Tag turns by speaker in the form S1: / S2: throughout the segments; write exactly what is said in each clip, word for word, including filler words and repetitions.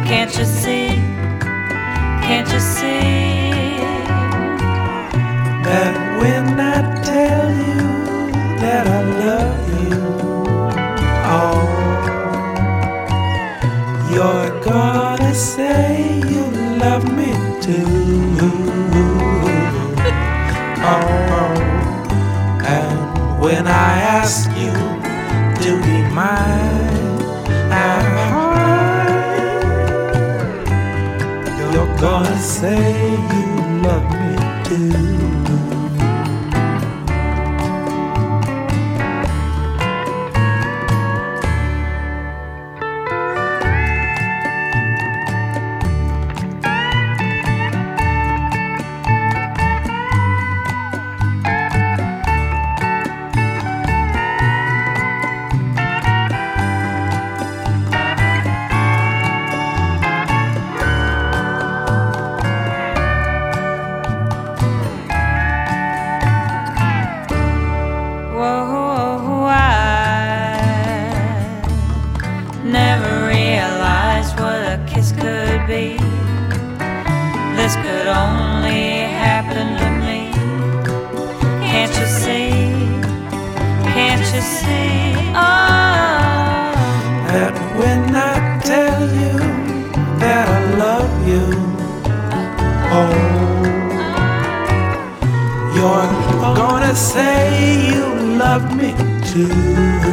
S1: Can't you see? Can't you see
S2: that when I tell you that I love you, oh, you're gonna say you love me too. Oh, and when I ask you to be mine, you're gonna say you love me too.
S1: Whoa, I never realized what a kiss could be. This could only happen to me. Can't you see? Can't you see? Oh,
S2: That when I tell you that I love you, oh, you're gonna say you love me too.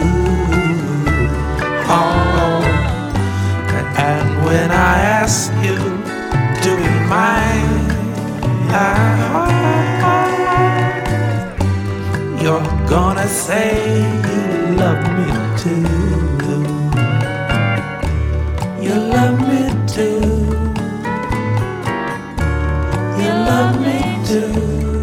S2: Oh, and when I ask you to be mine, you're gonna say you love me too. You love me too. You love me too.